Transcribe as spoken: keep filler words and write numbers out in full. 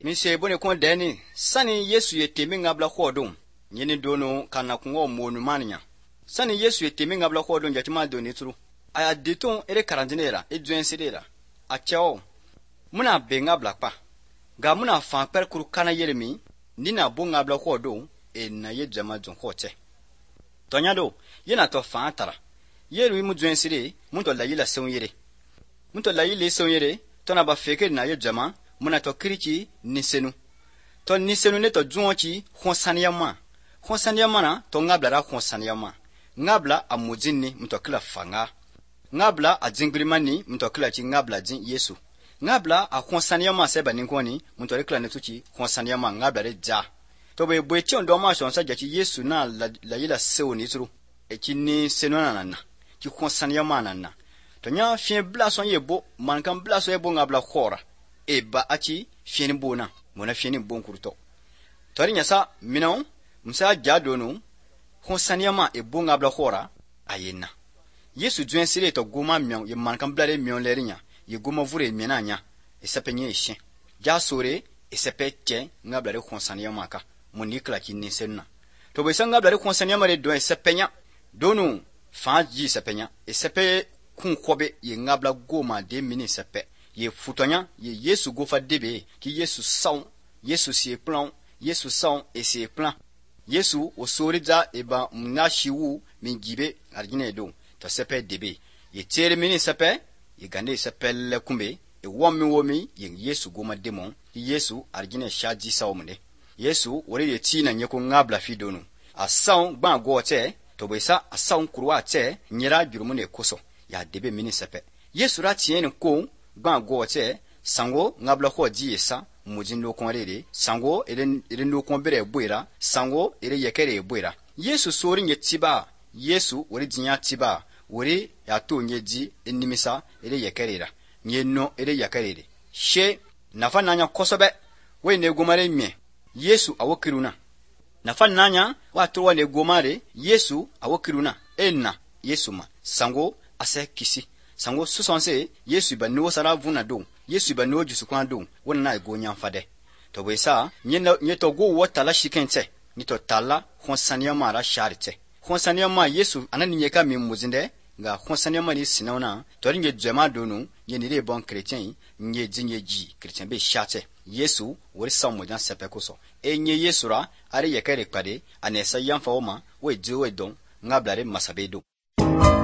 mi se bone kon deni sani Yesu yetemi ngabla khodum nyini dono kana kungo monu manya sani Yesu yetemi ngabla khodum jatima doni tru aya diton ere karandinera e duensidera a chao muna be ngabla pa ga muna fan per kuru kana yeremi nina bo ngabla khodum e na ye jama jon khoche tonyado yena to fan tara yeru mu duensire mun to la yila seun yere mun to la yile seun yere to na ba feke na ye jama muna to krichi nisenu to nisenu ne to juonchi khonsaniama khonsaniama na to ngabla ra khonsaniama ngabla amujinni mto kila fanga ngabla ajingrimani mto kila chi ngabla jin Yesu ngabla a khonsaniama seba ninkoni mto kila netuchi khonsaniama ngabla re ja to be bwechi ondo ma shonsa jachi Yesu na la, la yila seoni tru e chini senona nana ki khonsaniama nana to nya fien blason yebo mankan blason yebo ngabla khora e ba achi fieni bona mona fieni bon kurto tori nyasa minon msa jadonu khonsaniama e bon ngabla khora ayena Yesu duen sire to goma mion ye mankan blare mion lerinya ye goma vure mienanya e sepenye eshin ja sore e sepeche ngabla khonsaniama ka monikla kinni senna to be sanga blare khonsaniama re do e sepenya donu fa ji sepenya e sepe kun kobe ye ngabla goma de mini sepe ye futonya ye Yesu gofa debe ki Yesu saun Yesu si plan Yesu saun e si plan Yesu o sorija eba mnashiwu mingibe argine do to sepe debe ye tere mini sepe ye gande sepe le kumbe e womi womi ye Yesu goma demon Yesu argine shaji saumne Yesu wore ye tina nyeko ngabla fidonu a saun gban gote to besa a saun kurwa te nyira jurumune koso ya debe mini sepe Yesu ra tiene ko gban gote sango ngabla kho ji esa mujin lo konrere sango eren eren lo konbere boira sango ere yekere boira Yesu sori nye tiba Yesu wori jinya tiba wori ya to nyeji enimisa ere yekerera nye no ere yekerere she nafa nanya kosobe we ne gomare mie Yesu awokiruna nafa nanya wa to wa ne gomare Yesu awokiruna enna Yesu ma sango ase kisi sango susonse Yesu ba no sara vuna do Yesu ba no jusu kwan do wona na go nyamfade to we sa nye to go wota la shikente ni to tala khonsaniama ra sharite khonsaniama Yesu anani nyeka mi muzinde nga khonsaniama ni sinona to ringe jema donu ye ni re bon chrétien nye jinye ji chrétien be shate Yesu wori samu jan sepe koso e nye Yesu ra are yekere pade anesa yamfa oma we jo we don ngablare masabedo